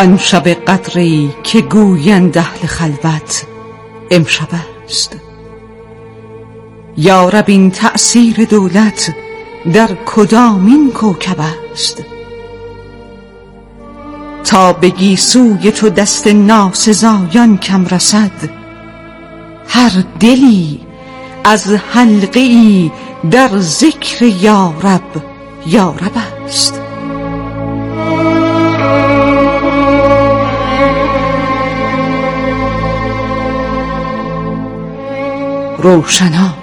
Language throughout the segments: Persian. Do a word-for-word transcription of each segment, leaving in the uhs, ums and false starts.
آن شب قدری که گویند اهل خلوت امشب است. یا رب این تأثیر دولت در کدامین کوکب است؟ تا به گیسوی تو دست ناسزایان کم رسد، هر دلی از حلقه ای در ذکر یا رب یا رب است. روشنا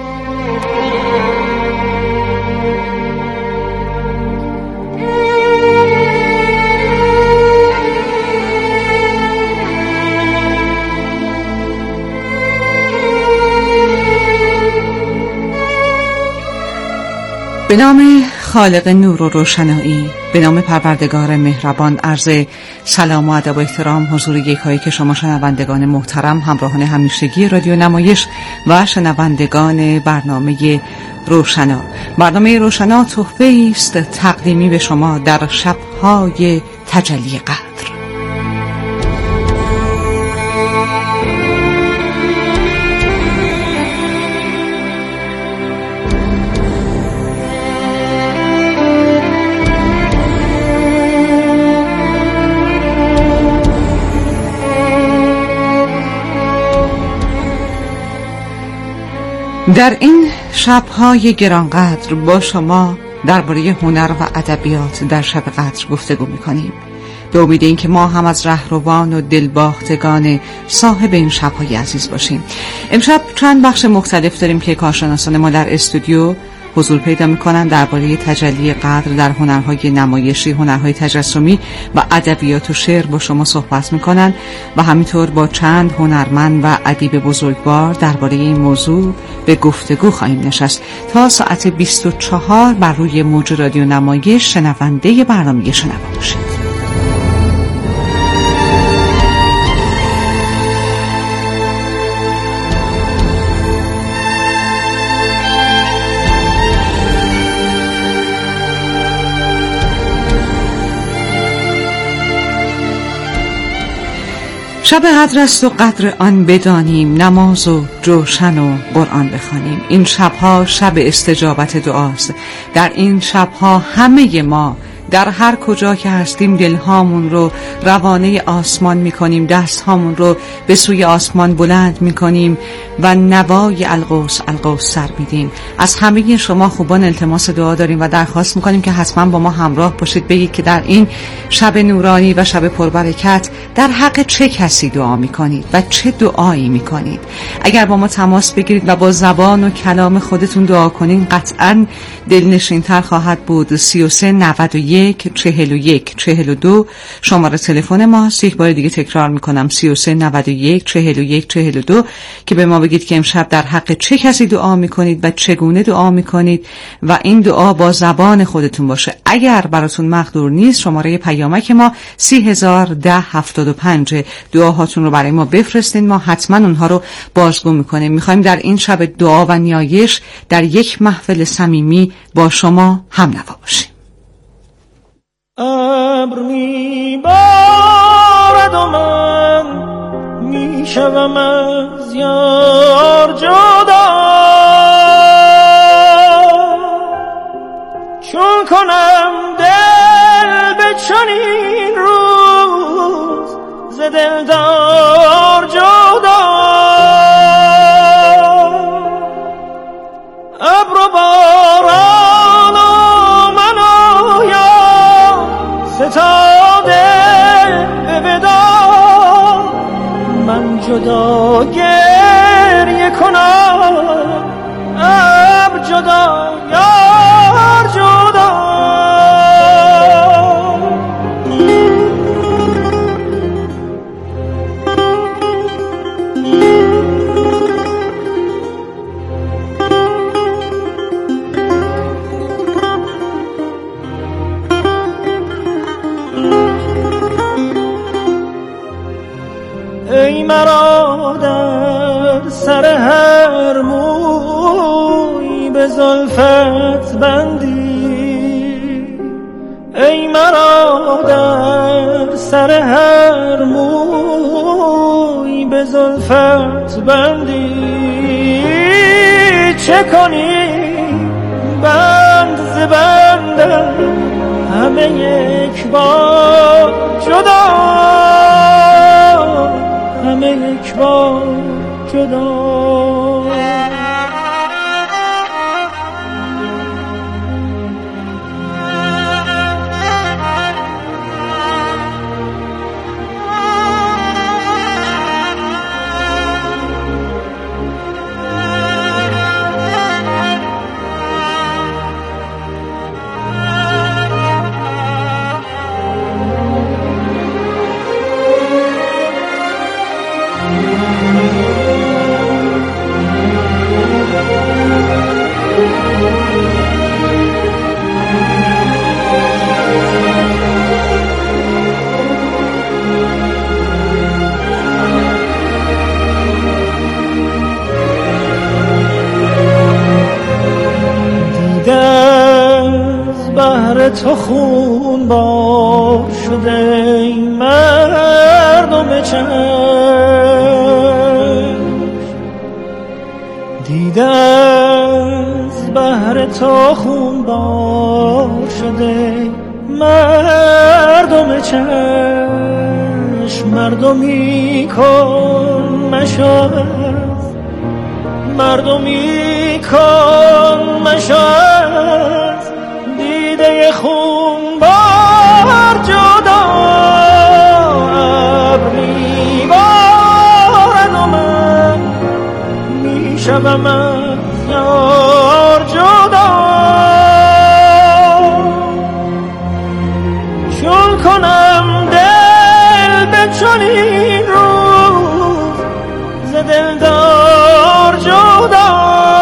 به نام خالق نور و روشنایی، به نام پروردگار مهربان، عرض سلام و ادب و احترام حضور یکایی که شما شنوندگان محترم، همراهان همیشگی رادیو نمایش و شنوندگان برنامه روشنا. برنامه روشنا تحفه‌ای است تقدیمی به شما در شب‌های تجلی قدر. در این شب‌های گرانقدر با شما درباره هنر و ادبیات در شب قدر گفتگو می‌کنیم، به امید اینکه ما هم از رهروان و دلباختگان صاحب این شب‌های عزیز باشیم. امشب چند بخش مختلف داریم که کارشناسان ما در استودیو حضور پیدا می‌کنن درباره تجلی قدر در هنرهای نمایشی، هنرهای تجسمی و ادبیات و شعر با شما صحبت می‌کنن و همینطور با چند هنرمند و ادیب بزرگوار درباره این موضوع به گفتگو خواهیم نشست. تا ساعت بیست و چهار بر روی موج رادیو نمایش شنونده برنامه شنوا باشید. شب قدر است و قدر آن بدانیم، نماز و جوشن و قرآن بخوانیم. این شبها شب استجابت دعاست. در این شبها همه ما در هر کجا که هستیم دلهامون رو روانه آسمان میکنیم، دستهامون رو به سوی آسمان بلند میکنیم و نوای القوس القوس سر میدیم. از همه شما خوبان التماس دعا داریم و درخواست میکنیم که حتما با ما همراه باشید. بگید که در این شب نورانی و شب پربرکت در حق چه کسی دعا میکنید و چه دعایی میکنید. اگر با ما تماس بگیرید و با زبان و کلام خودتون دعا کنین قطعاً دلنشین‌تر خواهد بود. سی و سه نود و یک چهل و یک چهل و دو شماره تلفن ماست. یک بار دیگه تکرار میکنم، سی و سه نود و یک چهل و یک چهل و دو، که به ما بگید که امشب در حق چه کسی دعا میکنید و چگونه دعا میکنید و این دعا با زبان خودتون باشه. اگر براتون مقدور نیست شماره پیامک ما سی هزار ده هفتاد و پنج، دعاهاتون رو برای ما بفرستین، ما حتما اونها رو بازگو میکنیم. میخوایم در این شب دعا و نیایش در یک محفل صمیمی با شما هم نوا باشیم. ابر میبارد و من میشوم از یار جدا، چون کنم دل به چنین روز ز دلدار جدا. ابر و باران و من و یا ستاده به ودا، من جدا گریه کنم، ابر جدا یار جدا. ای مرا در سر هر موی به زلفت بندی، ای مرا در سر هر موی به زلفت بندی، چه کنی بند ز بندم همه یک بار جدا، همه یک بار جدا. تو خون بار شده این مردم چشم، دیده از بهر تو خون بار شده مردم چشم. مردمی کن مشاهد، مردمی کن مشاهد، دیده خون بار جدا، ابری بارد و من میشوم از یار جدا. چون کنم دل به چنین روز ز دلدار جدا،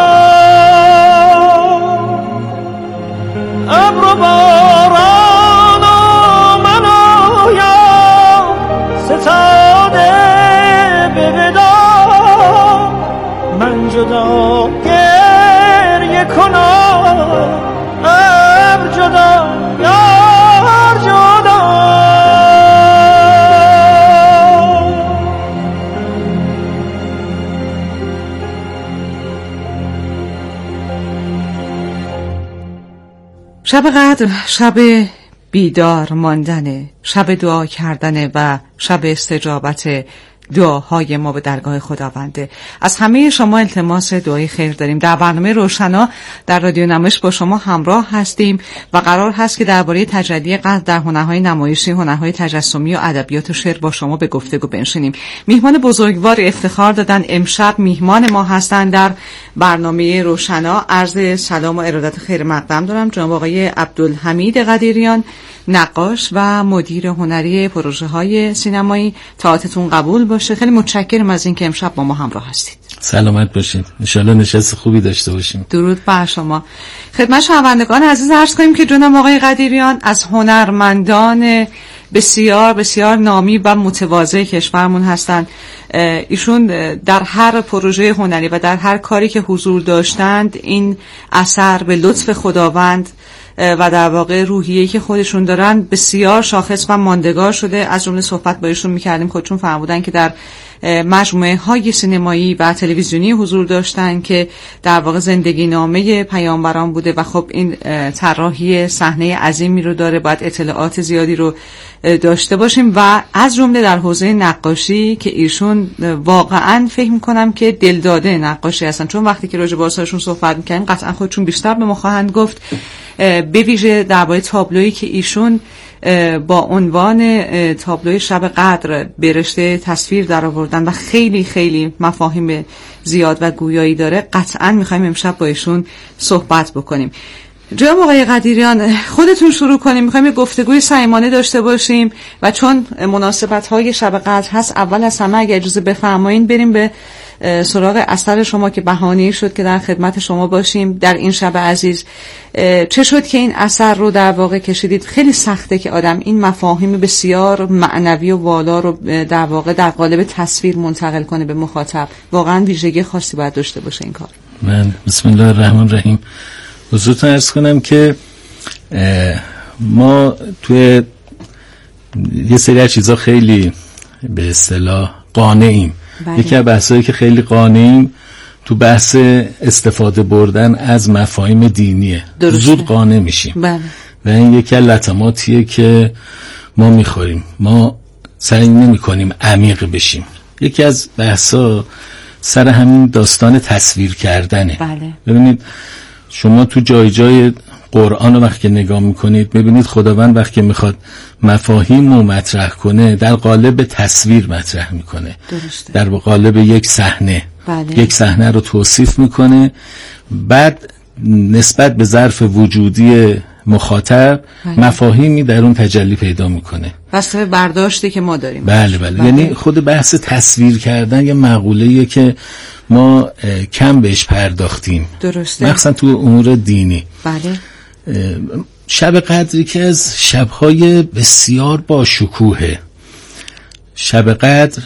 ابر و باران و من و یا ستاده به ودا، من جدا گریه کنم، ابر جدا یار جدا. شب قدر شب بیدار ماندنه، شب دعا کردنه و شب استجابت دعاهای ما به درگاه خداونده. از همه شما التماس دعای خیر داریم. در برنامه روشنا در رادیو نمایش با شما همراه هستیم و قرار هست که درباره تجلی قلب در هنرهای نمایشی، هنرهای تجسمی و ادبیات و شعر با شما به گفتگو بنشینیم. میهمان بزرگوار افتخار دادن امشب میهمان ما هستند در برنامه روشنا. عرض سلام و ارادت خیر مقدم دارم جناب آقای عبدالحمید قدیریان، نقاش و مدیر هنری پروژه های سینمایی. طاعتتون قبول باشه. خیلی متشکرم از اینکه امشب با ما همراه هستید. سلامت باشید. ان شاءالله نشست خوبی داشته باشیم. درود بر شما. خدمت شنوندگان عزیز عرض کنیم که جناب آقای قدیریان از هنرمندان بسیار بسیار نامی و متواضع کشورمون هستند. ایشون در هر پروژه هنری و در هر کاری که حضور داشتند این اثر به لطف خداوند و در واقع روحیه‌ای که خودشون دارن بسیار شاخص و ماندگار شده. از جمله صحبت با ایشون می‌کردیم، خودشون فرمودن که در مجموعه های سینمایی و تلویزیونی حضور داشتن که در واقع زندگی نامه پیامبران بوده و خب این طراحی صحنه عظیمی رو داره، باید اطلاعات زیادی رو داشته باشیم و از جمله در حوزه نقاشی که ایشون واقعا فکر می‌کنم که دلداده نقاشی هستن، چون وقتی که راجع به آثارشون صحبت می‌کنیم قطعا خودشون بیشتر به ما خواهند گفت. به ویژه درباره تابلویی که ایشون با عنوان تابلوی شب قدر به رشته تصویر در آوردن و خیلی خیلی مفاهیم زیاد و گویایی داره، قطعا میخوایم امشب با ایشون صحبت بکنیم. جناب آقای قدیریان خودتون شروع کنیم، میخوایم یه گفتگوی صمیمانه داشته باشیم و چون مناسبت‌های شب قدر هست اول از همه اگه اجازه بفرمایید بریم به سراغ اثر شما که بهانه‌ای شد که در خدمت شما باشیم در این شب عزیز. چه شد که این اثر رو در واقع کشیدید؟ خیلی سخته که آدم این مفاهیم بسیار معنوی و والا رو در واقع در قالب تصویر منتقل کنه به مخاطب. واقعا ویژگی خاصی باید داشته باشه این کار. من بسم الله الرحمن الرحیم حضورتون عرض کنم که ما توی یه سری از چیزا خیلی به اصطلاح قانعیم. بله. یکی از بحثایی که خیلی قانعیم تو بحث استفاده بردن از مفاهیم دینیه. درسته. زود قانع میشیم. بله. و این یکی از لطماتیه که ما میخوریم. ما سعی نمی کنیم عمیق بشیم. یکی از بحثا سر همین داستان تصویر کردنه. بله. ببینید شما تو جای جای قرآن رو وقتی نگاه میکنید ببینید خداوند وقتی میخواد مفاهیم رو مطرح کنه در قالب تصویر مطرح میکنه. درسته. در قالب یک صحنه. بله. یک صحنه رو توصیف میکنه، بعد نسبت به ظرف وجودی مخاطب بله. مفاهیمی در اون تجلی پیدا میکنه. بسته برداشتی که ما داریم. بله بله, بله. یعنی خود بحث تصویر کردن یه مقوله‌ایه که ما کم بهش پرداختیم. درسته. مخصوصا تو امور دینی. بله. شب قدری که از شب‌های بسیار با شکوهه. شب قدر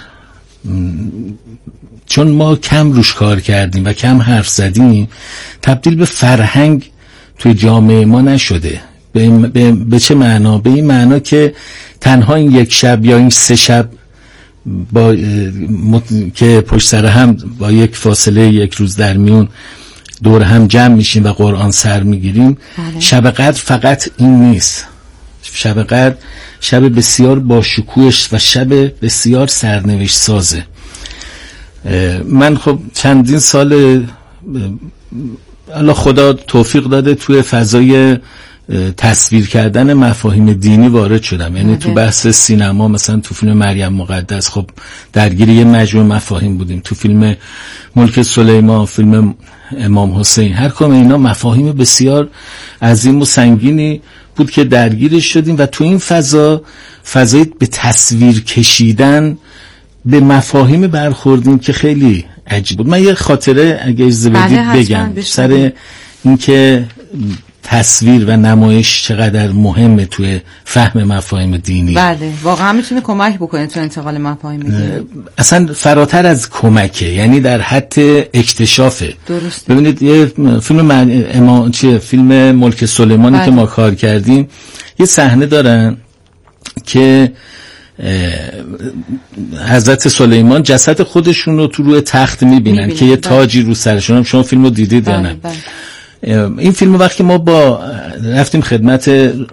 چون ما کم روش کار کردیم و کم حرف زدیم تبدیل به فرهنگ توی جامعه ما نشده. به, به, به چه معنا؟ به این معنا که تنها این یک شب یا این سه شب با مت... که پشت سر هم با یک فاصله یک روز در میون دور هم جمع میشیم و قرآن سر میگیریم. بله. شب قدر فقط این نیست. شب قدر شب بسیار با شکوهش و شب بسیار سرنوشت سازه. من خب چندین سال الله خدا توفیق داده توی فضای تصویر کردن مفاهیم دینی وارد شدم. یعنی تو بحث سینما مثلا تو فیلم مریم مقدس خب درگیر یه مجموعه مفاهیم بودیم. تو فیلم ملک سلیمان، فیلم امام حسین، هر کدوم اینا مفاهیم بسیار عظیم و سنگینی بود که درگیرش شدیم و تو این فضا فضای به تصویر کشیدن به مفاهیم برخوردیم که خیلی عجیب بود. من یه خاطره اگه اجازه بدید بگم سر اینکه تصویر و نمایش چقدر مهمه توی فهم مفاهیم دینی. بله واقعا میتونه کمک بکنه تو انتقال مفاهیم دینی. اصلا فراتر از کمکه، یعنی در حد اکتشافه. درسته. ببینید یه فیلم اما چیه فیلم ملک سلیمانی بله. که ما کار کردیم یه صحنه دارن که حضرت سلیمان جسد خودشون رو تو روی تخت میبینن می که یه تاجی رو سرشون. هم شما فیلم رو دیدید یا نه؟ این فیلم وقتی ما با رفتیم خدمت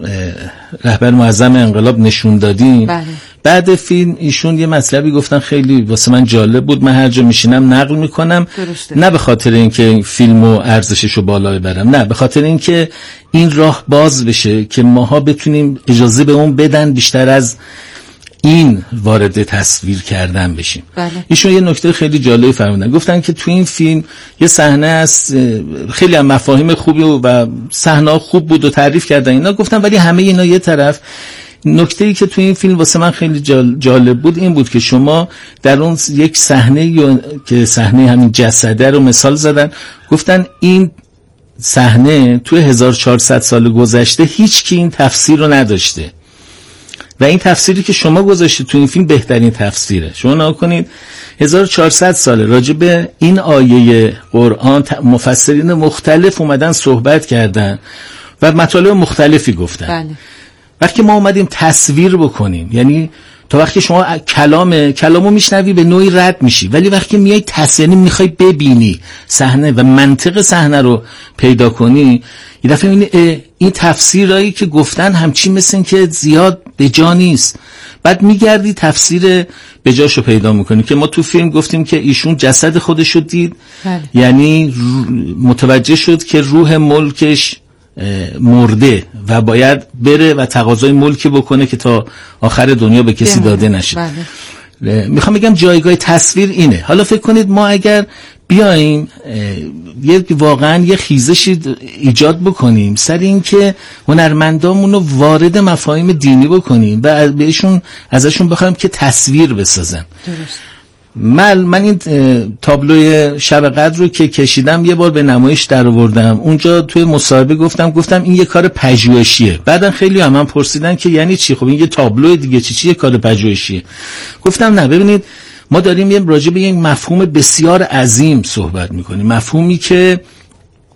رهبر معظم انقلاب نشون دادیم بله. بعد فیلم ایشون یه مطلبی گفتن خیلی واسه من جالب بود، من هر جا میشینم نقل میکنم. درسته. نه به خاطر اینکه فیلمو ارزششو بالا ببرم، نه به خاطر اینکه این راه باز بشه که ماها بتونیم اجازه به اون بدن بیشتر از این وارد تصویر کردن بشیم. بله. ایشون یه نکته خیلی جالبی فرمودن، گفتن که تو این فیلم یه صحنه است خیلی هم مفاهیم خوبی و صحنه خوب بود و تعریف کردن اینا، گفتن ولی همه اینا یه طرف. نکته‌ای که تو این فیلم واسه من خیلی جالب بود این بود که شما در اون یک صحنه که صحنه همین جسده رو مثال زدن، گفتن این صحنه تو هزار و چهارصد سال گذشته هیچ کی این تفسیر رو نداشته و این تفسیری که شما گذاشتید تو این فیلم بهترین تفسیره. شما نگاه کنید هزار و چهارصد ساله راجع به این آیه قرآن مفسرین مختلف اومدن صحبت کردن و مطالب مختلفی گفتن. بله. وقتی ما اومدیم تصویر بکنیم، یعنی تا وقتی شما کلام کلامو میشنوی به نوعی رد میشی، ولی وقتی میای تصویر میخوای ببینی صحنه و منطق صحنه رو پیدا کنی، یه دفعه میبینی این تفسیرایی که گفتن همچین مثل این که زیاد به جا نیست. بعد میگردی تفسیر به جاشو پیدا میکنی که ما تو فیلم گفتیم که ایشون جسد خودشو دید. بله. یعنی متوجه شد که روح ملکش مرده و باید بره و تقاضای ملکی بکنه که تا آخر دنیا به کسی داده نشه. بله. میخوام بگم جایگاه تصویر اینه. حالا فکر کنید ما اگر بیاییم یه واقعا یه خیزشی ایجاد بکنیم سر این که هنرمندامون رو وارد مفاهیم دینی بکنیم و بهشون ازشون بخوایم که تصویر بسازن. درست. من من این تابلوی شب قدر رو که کشیدم یه بار به نمایش در آوردم، اونجا توی مصاحبه گفتم گفتم این یه کار پژوهشیه. بعدن خیلی هم من پرسیدن که یعنی چی؟ خب این یه تابلو دیگه چی چی یه کار پژوهشیه؟ گفتم نه، ببینید ما داریم یه راجع به یک مفهوم بسیار عظیم صحبت میکنیم، مفهومی که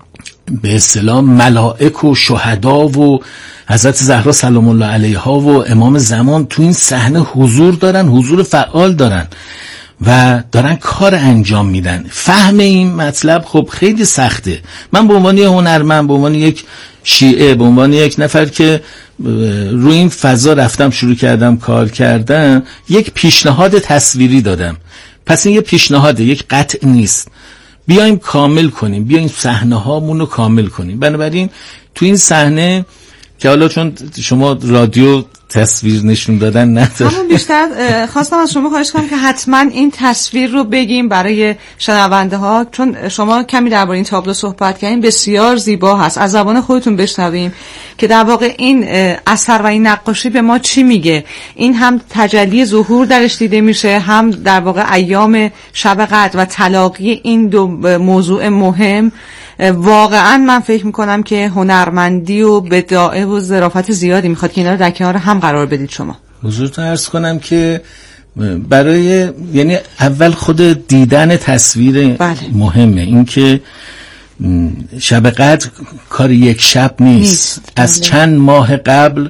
به اصطلاح ملائک و شهدا و حضرت زهرا سلام الله علیها و امام زمان تو این صحنه حضور دارن، حضور فعال دارن و دارن کار انجام میدن. فهم این مطلب خب خیلی سخته. من به عنوان هنرمند، به عنوان یک شیعه، به عنوان یک نفر که روی این فضا رفتم شروع کردم کار کردم، یک پیشنهاد تصویری دادم. پس این یک پیشنهاده، یک قطع نیست. بیایم کامل کنیم، بیایم صحنه هامون رو کامل کنیم. بنابراین تو این صحنه که حالا چون شما رادیو تصویر نشون دادن نداره، همون بیشتر خواستم از شما خواهش کنم که حتما این تصویر رو بگیم برای شنونده ها، چون شما کمی درباره این تابلو صحبت کردین، بسیار زیبا هست. از زبان خودتون بشنویم که در واقع این اثر و این نقاشی به ما چی میگه. این هم تجلی ظهور درش دیده میشه، هم در واقع ایام شب قدر و تلاقی این دو موضوع مهم. واقعا من فکر میکنم که هنرمندی و بداعه و ظرافت زیادی میخواد که اینا رو در کنار هم قرار بدید. شما حضورتون عرض کنم که برای یعنی اول خود دیدن تصویر بله. مهمه. این که شب قدر کار یک شب نیست, نیست. از بله. چند ماه قبل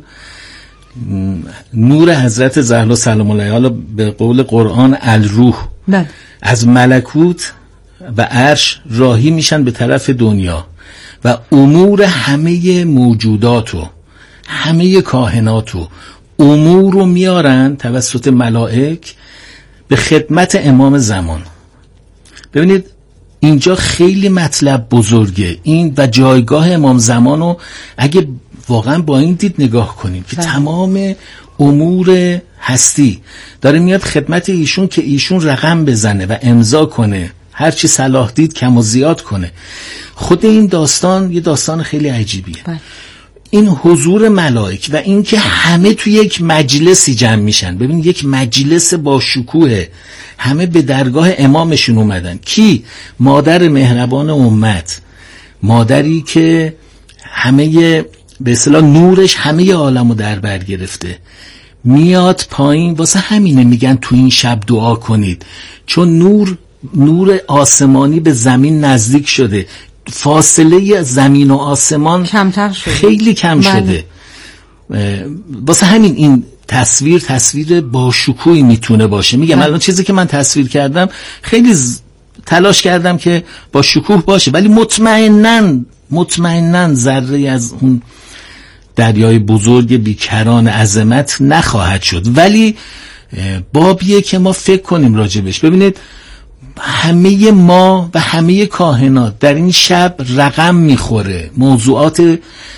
نور حضرت زهرا سلام الله علیها به قول قرآن الروح بله. از ملکوت و عرش راهی میشن به طرف دنیا و امور همه موجوداتو، همه کائناتو، امور رو میارن توسط ملائک به خدمت امام زمان. ببینید اینجا خیلی مطلب بزرگه این و جایگاه امام زمانو اگه واقعا با این دید نگاه کنیم که تمام امور هستی داره میاد خدمت ایشون که ایشون رقم بزنه و امضا کنه، هرچی صلاح دید کم و زیاد کنه. خود این داستان یه داستان خیلی عجیبیه بله. این حضور ملائک و این که همه توی یک مجلسی جمع میشن. ببین یک مجلس با شکوه، همه به درگاه امامشون اومدن. کی؟ مادر مهربان امت، مادری که همه به اصطلاح نورش همه عالمو در بر گرفته، میاد پایین. واسه همینه میگن تو این شب دعا کنید، چون نور نور آسمانی به زمین نزدیک شده، فاصله زمین و آسمان کمتر شده، خیلی کم بله. شده. واسه همین این تصویر تصویر با شکوهی میتونه باشه. میگم الان چیزی که من تصویر کردم خیلی ز... تلاش کردم که با شکوه باشه، ولی مطمئناً مطمئناً ذره از اون دریای بزرگ بیکران عظمت نخواهد شد، ولی بابیه که ما فکر کنیم راجبش. ببینید همه ما و همه کائنات در این شب رقم میخوره. موضوعات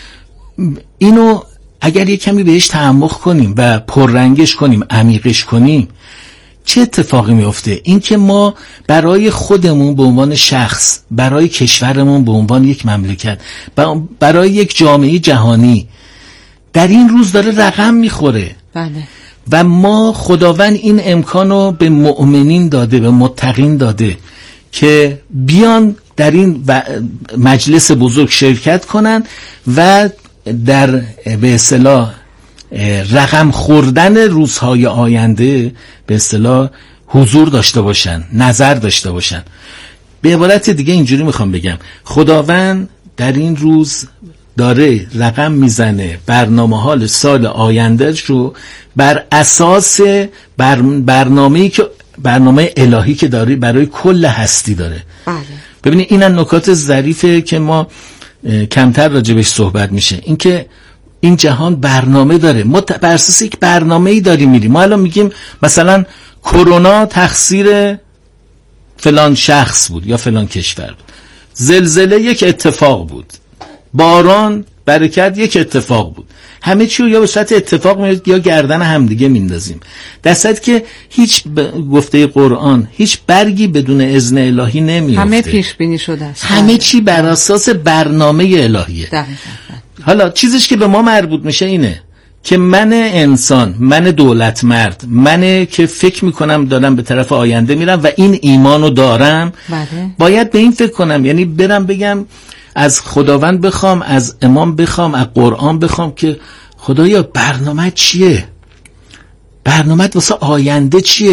اینو اگر یک کمی بهش تعمق کنیم و پررنگش کنیم، عمیقش کنیم، چه اتفاقی میفته؟ این که ما برای خودمون به عنوان شخص، برای کشورمون به عنوان یک مملکت، برای یک جامعه جهانی در این روز داره رقم میخوره بله. و ما خداوند این امکانو به مؤمنین داده، به متقین داده که بیان در این مجلس بزرگ شرکت کنن و در به اصطلاح رقم خوردن روزهای آینده به اصطلاح حضور داشته باشن، نظر داشته باشن. به عبارت دیگه اینجوری میخوام بگم، خداوند در این روز داره رقم میزنه برنامه حال سال آینده رو بر اساس بر برنامه‌ای که برنامه الهی که داره برای کل هستی داره. بله. ببینید این نکات ظریفه که ما کمتر راجبش صحبت میشه، این که این جهان برنامه داره، ما بر اساس یک برنامه‌ای داریم میریم. ما الان میگیم مثلا کرونا تقصیر فلان شخص بود یا فلان کشور بود، زلزله یک اتفاق بود، باران برکت یک اتفاق بود. همه چی رو یا به صورت اتفاق میاد یا گردن همدیگه میندازیم، در صورتی که هیچ ب... گفته قرآن هیچ برگی بدون اذن الهی نمیفته. همه پیش بینی شده است، همه چی بر اساس برنامه الهیه. دقیقاً. حالا چیزش که به ما مربوط میشه اینه که من انسان، من دولت مرد، من که فکر میکنم دارم به طرف آینده میرم و این ایمانو دارم بله. باید به این فکر کنم، یعنی برم بگم از خداوند بخوام، از امام بخوام، از قرآن بخوام که خدایا برنامه چیه؟ برنامه واسه آینده چیه؟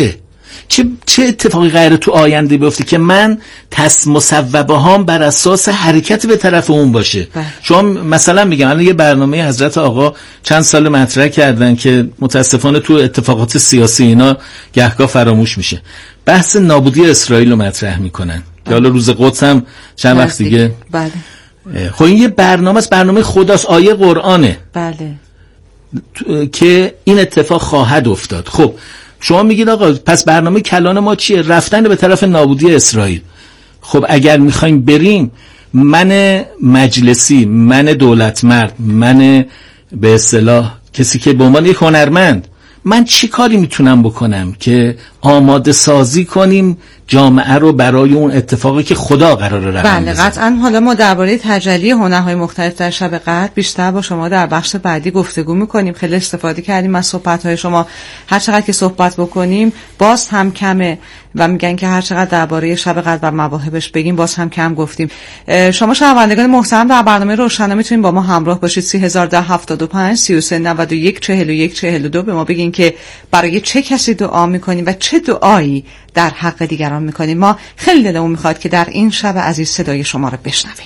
چه چه اتفاقی قراره تو آینده بیفته که من تص مصوبه هام بر اساس حرکت به طرف اون باشه. بله. شما مثلا میگم الان یه برنامه حضرت آقا چند سال مطرح کردن که متاسفانه تو اتفاقات سیاسی اینا گهگاه فراموش میشه، بحث نابودی اسرائیل رو مطرح میکنن که حالا روز قدس هم چند وقت دیگه. بله. خب این یه برنامه است، برنامه خداست، آیه قرآنه. بله. که این اتفاق خواهد افتاد. خب شما میگید آقا پس برنامه کلان ما چیه؟ رفتن به طرف نابودی اسرائیل. خب اگر میخوایم بریم، من مجلسی، من دولت مرد، من به اصطلاح کسی که به عنوان یک هنرمند، من چی کاری میتونم بکنم که آماده سازی کنیم جامعه رو برای اون اتفاقی که خدا قراره رقم بزنه؟ بله قطعا. حالا ما درباره تجلی هنرهای مختلف در شب قدر بیشتر با شما در بخش بعدی گفتگو میکنیم. خیلی استفاده کردیم از صحبت‌های شما. هر چقدر که صحبت بکنیم باز هم کمه و میگن که هر چقدر درباره شب قدر و مواهبش بگیم باز هم کم گفتیم. شما شنوندگان محترم در برنامه روشنا میتونید با ما همراه باشید. سه هزار و ده هفتاد و پنج سی و سه نود و یک چهل و یک چهل و دو به ما بگین که برای چه کسی دعا میکنیم و چه دعایی در حق دیگران میکنیم. ما خیلی دلمون میخواد که در این شب عزیز صدای شما رو بشنویم.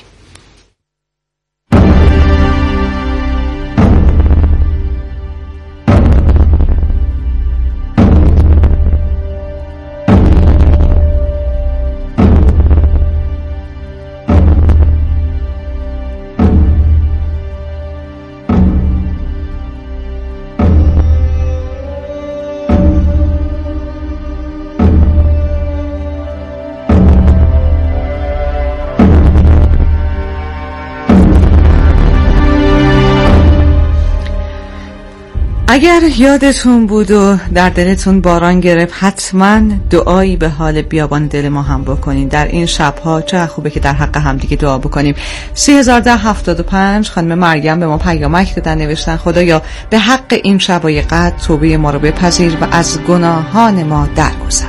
اگر یادتون بود و در دلتون باران گرفت، حتما دعایی به حال بیابان دل ما هم بکنین. در این شبها چه خوبه که در حق هم دیگه دعا بکنیم. سه هزار و ده هفتاد و پنج خانم مریم به ما پیامک دادن، نوشتن خدایا به حق این شبای قدر توبه ما رو بپذیر و از گناهان ما درگذر.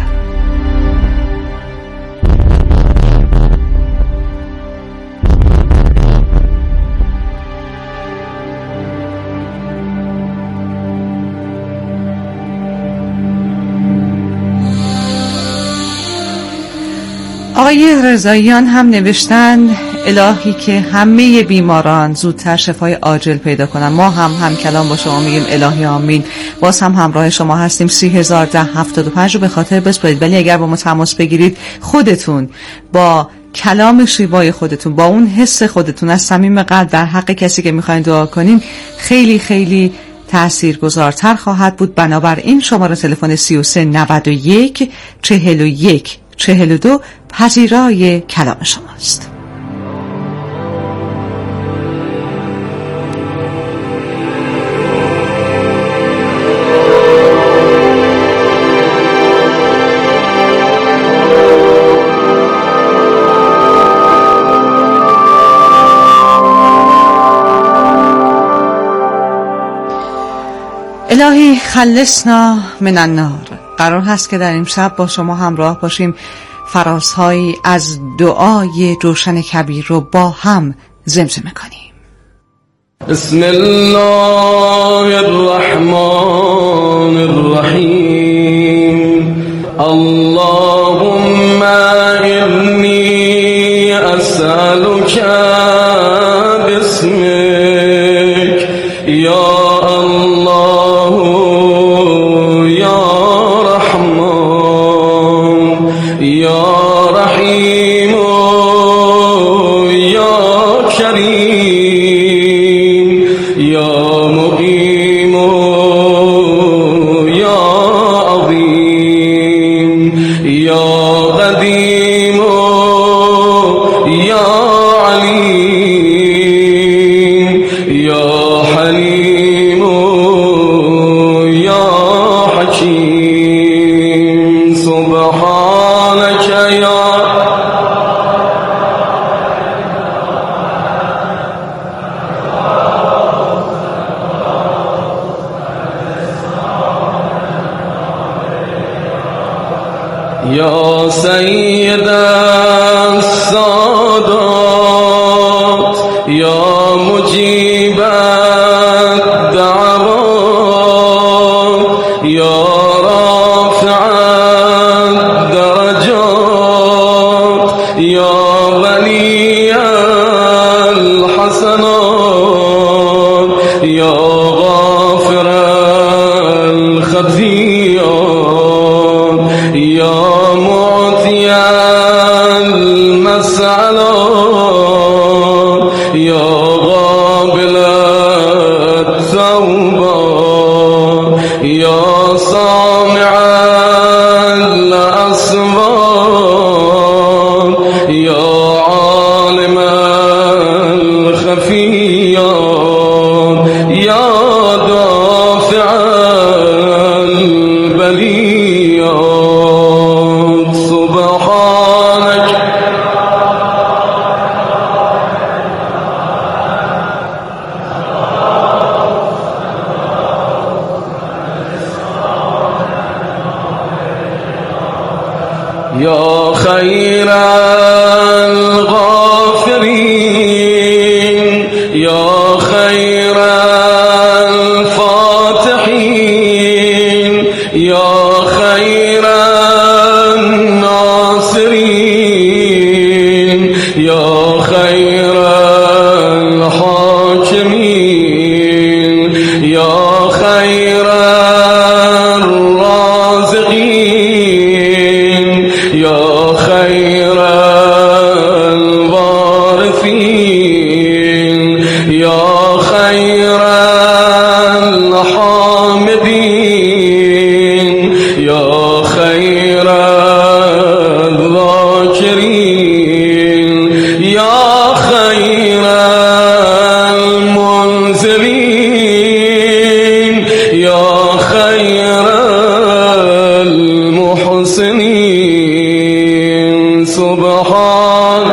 آقای رضاییان هم نوشتن الهی که همه بیماران زودتر شفای عاجل پیدا کنن. ما هم هم کلام با شما میگیم الهی آمین. باز هم همراه شما هستیم. سی هزار و ده هفتاد و پنج رو به خاطر بسپارید، ولی اگر با ما تماس بگیرید خودتون با کلام شیوای خودتون، با اون حس خودتون از صمیم قلب در حق کسی که میخواین دعا کنین، خیلی خیلی تاثیرگذارتر خواهد بود. بنابراین شماره تلفن سی و سه نود و یک چهل و یک چهل و دو پذیرای کلام شماست. الهی خلصنا من النار. قرار هست که در این شب با شما همراه باشیم، فرازهایی از دعای جوشن کبیر رو با هم زمزمه کنیم. بسم الله الرحمن الرحیم. اللهم انی اسألک باسمک یا یا سید السادات یا مجیب الدعوات یا رافع يا سامع الأصوات يا عالم الخفيات يا دافع البليات سبحانك يا خير الغافرين يا خير الفاتحين يا خير الناصرين يا خير الحاكمين يا خير الرازقين يا خير الوارثين يا خير الحامدين يا خير الذاكرين يا خير المنزلين يا خير المحسنين سبحان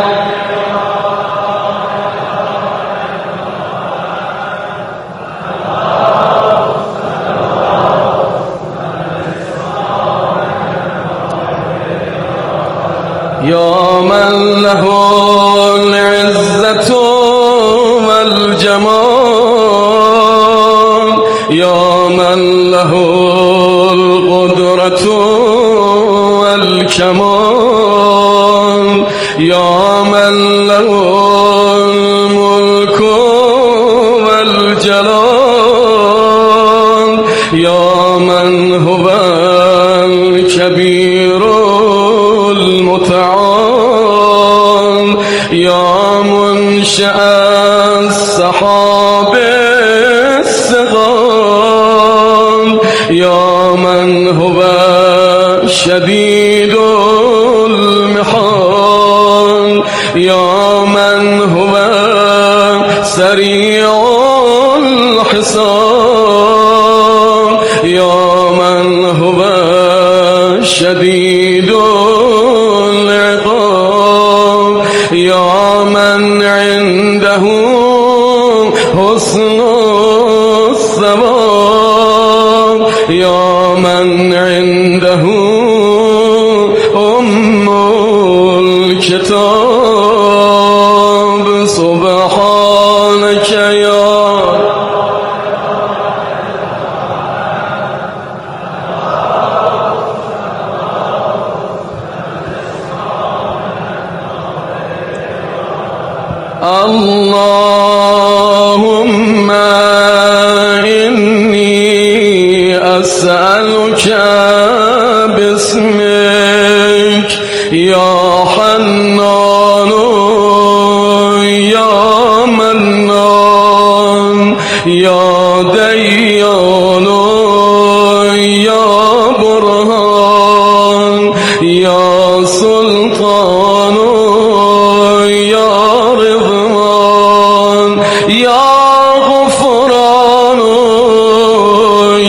يا من له العزة والجمال يا من له القدرة والكمال يا من له الملك والجلال يا من هو الكبير المتعال يا منشأ السحاب الثقال يا من هو شديد المحال يا من هو سريع الحساب يا من هو شديد العقاب يا من عنده حسن الثواب يا من